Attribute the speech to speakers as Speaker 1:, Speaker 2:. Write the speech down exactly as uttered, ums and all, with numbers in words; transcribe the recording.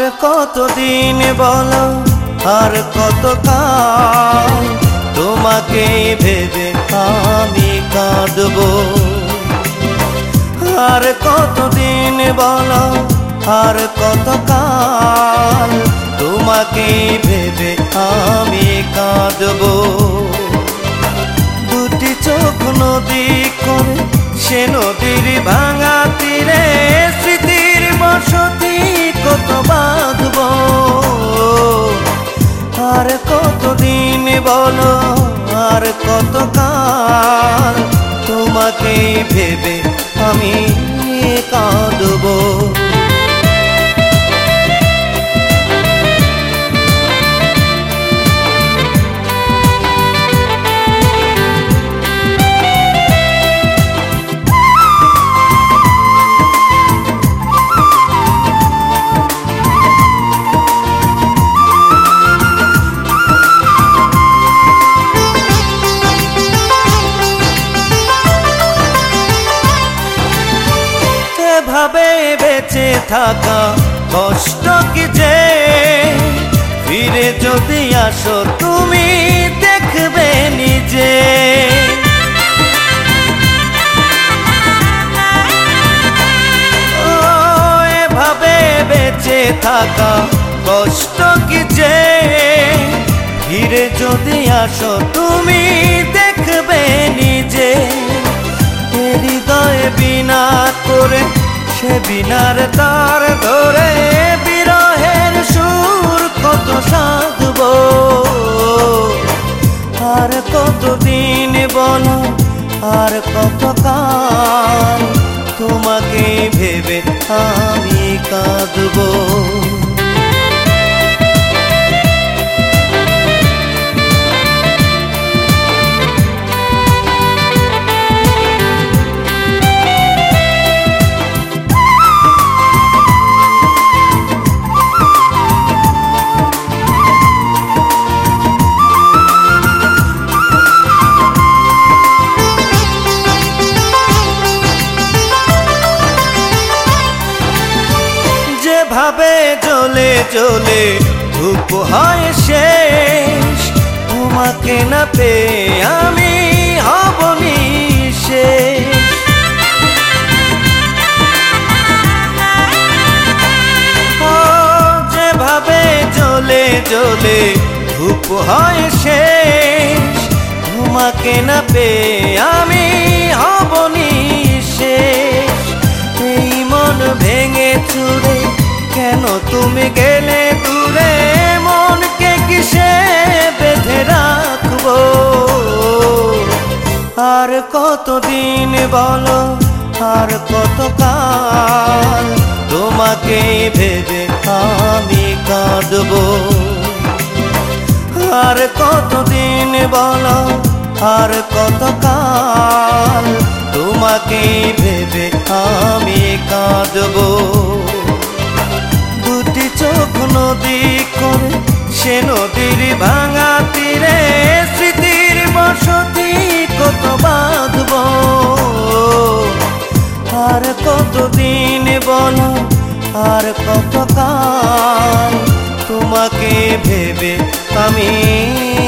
Speaker 1: কতদিন বলো, আর কত কাল তোমাকে ভেবে আমি কাঁদবো। আর কতদিন বলো, আর কত কাল তোমাকে ভেবে আমি কাঁদবো। দুটি চোখ নদী করে সে নদীর ভাঙা তীরে স্মৃতির বসতি কত বাঁধবো। আর কতদিন বলো, আর কত কাল তোমাকে ভেবে আমি কাঁদবো। ভাবে বেঁচে থাকা কষ্ট কি যে, ফিরে যদি আসো তুমি দেখবে নিজে। ও এভাবে বেঁচে থাকা কষ্ট কি যে, ফিরে যদি আসো তুমি দেখবে নিজে। হৃদয়ে বিনা করে সে বিনার তার ধরে বিরহের সুর কত সাধবো। আর কতদিন বলো, আর কত কাল তোমাকে ভেবে আমি কাঁদবো। ভাবে জ্বলে জ্বলে ধূপ হয় শেষ, তোমাকে না পেয়ে আমি হব নিঃশেষ। ও যেভাবে জ্বলে জ্বলে ধূপ হয় শেষ, তোমাকে না পেয়ে আমি হব নিঃশেষ। এই মন ভেঙে চুরে কেন তুমি গেলে দূরে, মনকে কিসে বেঁধে রাখবো। আর কতদিন বলো, আর কত কাল তোমাকে ভেবে আমি কাঁদবো। আর কতদিন বলো, আর কত কাল তোমাকে ভেবে আমি কাঁদবো। দুটি চোখ নদী করে সে নদীর ভাঙা তীরে স্মৃতির বসতি কত বাঁধবো। আর কতদিন বলো, আর কত কাল তোমাকে ভেবে আমি